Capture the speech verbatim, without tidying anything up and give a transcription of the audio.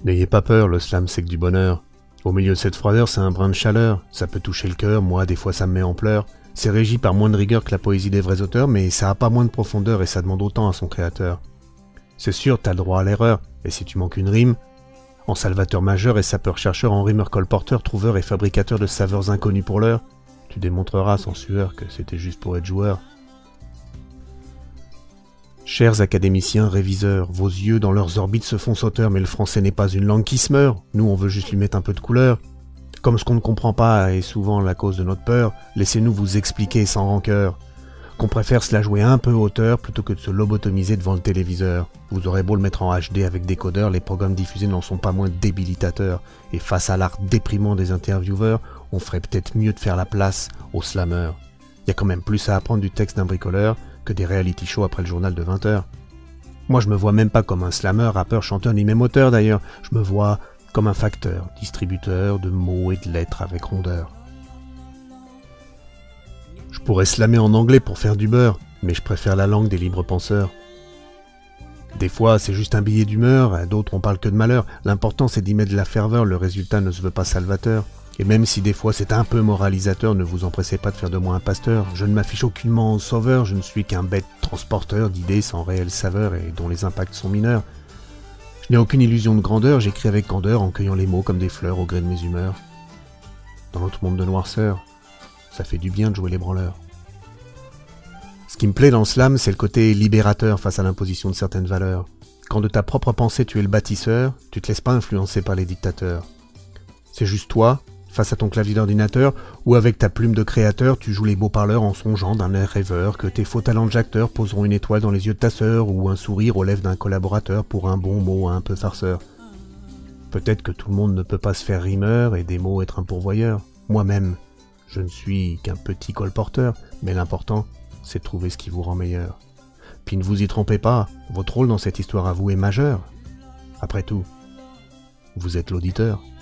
N'ayez pas peur, le slam c'est que du bonheur. Au milieu de cette froideur, c'est un brin de chaleur. Ça peut toucher le cœur, moi des fois ça me met en pleurs. C'est régi par moins de rigueur que la poésie des vrais auteurs, mais ça a pas moins de profondeur et ça demande autant à son créateur. C'est sûr, t'as le droit à l'erreur, et si tu manques une rime, en salvateur majeur et sapeur-chercheur, en rimeur colporteur, trouveur et fabricateur de saveurs inconnues pour l'heure, tu démontreras sans sueur que c'était juste pour être joueur. Chers académiciens, réviseurs, vos yeux dans leurs orbites se font sauteurs, mais le français n'est pas une langue qui se meurt. Nous, on veut juste lui mettre un peu de couleur. Comme ce qu'on ne comprend pas est souvent la cause de notre peur, laissez-nous vous expliquer sans rancœur qu'on préfère se la jouer un peu hauteur plutôt que de se lobotomiser devant le téléviseur. Vous aurez beau le mettre en H D avec décodeur, les programmes diffusés n'en sont pas moins débilitateurs. Et face à l'art déprimant des intervieweurs, on ferait peut-être mieux de faire la place aux slammeurs. Il y a quand même plus à apprendre du texte d'un bricoleur que des reality shows après le journal de vingt heures. Moi je me vois même pas comme un slammer, rappeur, chanteur, ni même auteur d'ailleurs. Je me vois comme un facteur, distributeur de mots et de lettres avec rondeur. Je pourrais slammer en anglais pour faire du beurre, mais je préfère la langue des libres penseurs. Des fois, c'est juste un billet d'humeur, à d'autres on parle que de malheur. L'important c'est d'y mettre de la ferveur, le résultat ne se veut pas salvateur. Et même si des fois c'est un peu moralisateur, ne vous empressez pas de faire de moi un pasteur. Je ne m'affiche aucunement en sauveur, je ne suis qu'un bête transporteur d'idées sans réelle saveur et dont les impacts sont mineurs. Je n'ai aucune illusion de grandeur, j'écris avec candeur en cueillant les mots comme des fleurs au gré de mes humeurs. Dans notre monde de noirceur, ça fait du bien de jouer les branleurs. Ce qui me plaît dans le slam, c'est le côté libérateur face à l'imposition de certaines valeurs. Quand de ta propre pensée tu es le bâtisseur, tu te laisses pas influencer par les dictateurs. C'est juste toi, face à ton clavier d'ordinateur, ou avec ta plume de créateur, tu joues les beaux parleurs en songeant d'un air rêveur, que tes faux talents de jacteur poseront une étoile dans les yeux de ta sœur, ou un sourire aux lèvres d'un collaborateur pour un bon mot un peu farceur. Peut-être que tout le monde ne peut pas se faire rimeur et des mots être un pourvoyeur. Moi-même, je ne suis qu'un petit colporteur, mais l'important, c'est de trouver ce qui vous rend meilleur. Puis ne vous y trompez pas, votre rôle dans cette histoire à vous est majeur. Après tout, vous êtes l'auditeur.